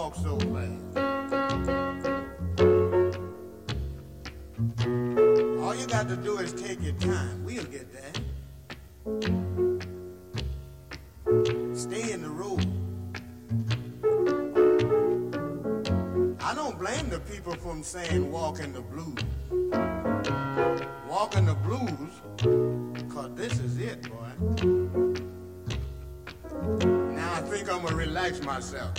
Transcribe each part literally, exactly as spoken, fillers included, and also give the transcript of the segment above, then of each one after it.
walk so fast. All you got to do is take your time. We'll get there. Stay in the road. I don't blame the people from saying walk in the blues. Walk in the blues, cause this is it, boy. Now I think I'm gonna relax myself.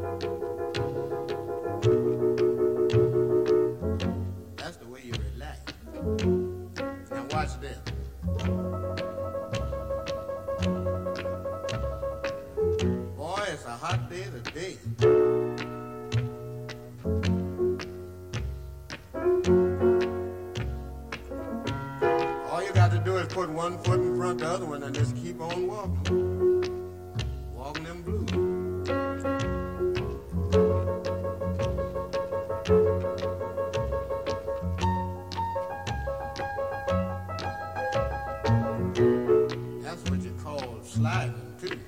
That's the way you relax. Now watch this. Boy, it's a hot day today. All you got to do is put one foot in front of the other one and just keep on walking. Walking them blues. That's what you call sliding, too.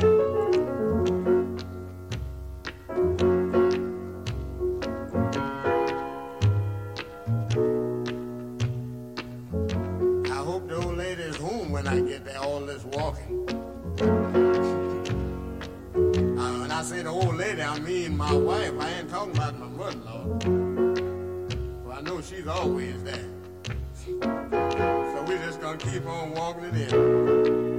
I hope the old lady is home when I get there, all this walking. Uh, when I say the old lady, I mean my wife. I ain't talking about my mother-in-law. Well, I know she's always there. So we're just gonna keep on walking it in.